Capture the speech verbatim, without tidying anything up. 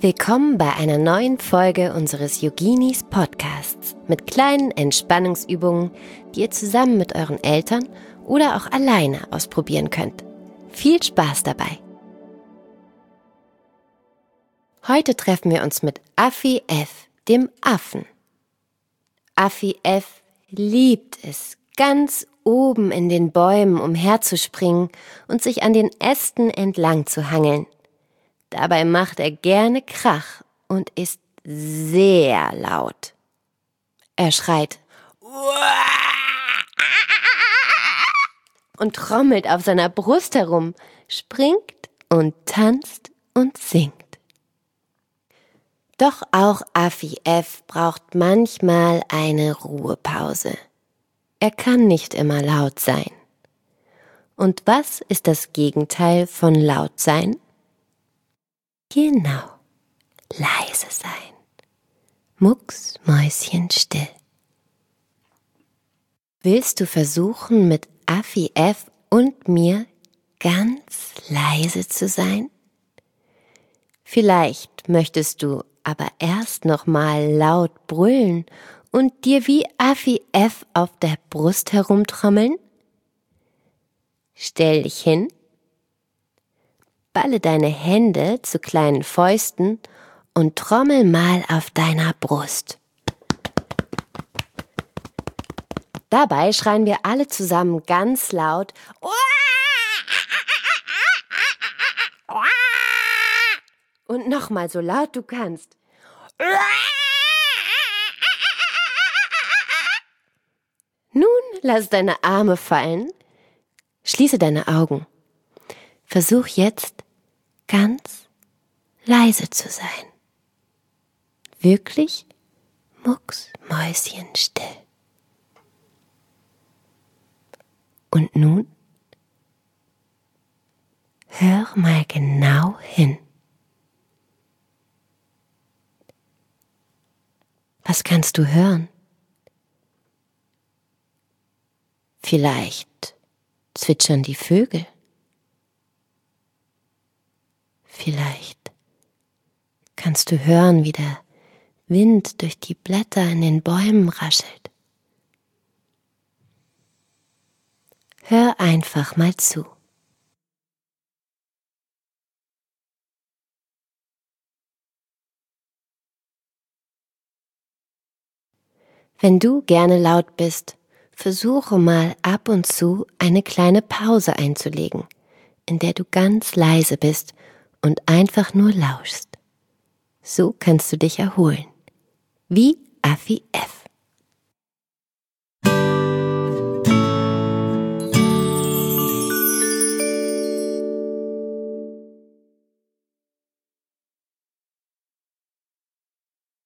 Willkommen bei einer neuen Folge unseres Yoginis Podcasts mit kleinen Entspannungsübungen, die ihr zusammen mit euren Eltern oder auch alleine ausprobieren könnt. Viel Spaß dabei! Heute treffen wir uns mit Affi F., dem Affen. Affi F. liebt es, ganz oben in den Bäumen umherzuspringen und sich an den Ästen entlang zu hangeln. Dabei macht er gerne Krach und ist sehr laut. Er schreit und trommelt auf seiner Brust herum, springt und tanzt und singt. Doch auch Affi F. braucht manchmal eine Ruhepause. Er kann nicht immer laut sein. Und was ist das Gegenteil von laut sein? Genau, leise sein. Mucksmäuschenstill. Willst du versuchen, mit Affi F. und mir ganz leise zu sein? Vielleicht möchtest du aber erst noch mal laut brüllen und dir wie Affi F. auf der Brust herumtrommeln? Stell dich hin, balle deine Hände zu kleinen Fäusten und trommel mal auf deiner Brust. Dabei schreien wir alle zusammen ganz laut und nochmal so laut du kannst. Nun lass deine Arme fallen, schließe deine Augen. Versuch jetzt ganz leise zu sein. Wirklich mucksmäuschenstill. Und nun hör mal genau hin. Was kannst du hören? Vielleicht zwitschern die Vögel. Vielleicht kannst du hören, wie der Wind durch die Blätter in den Bäumen raschelt. Hör einfach mal zu. Wenn du gerne laut bist, versuche mal ab und zu eine kleine Pause einzulegen, in der du ganz leise bist und einfach nur lauschst. So kannst du dich erholen, wie Affi F.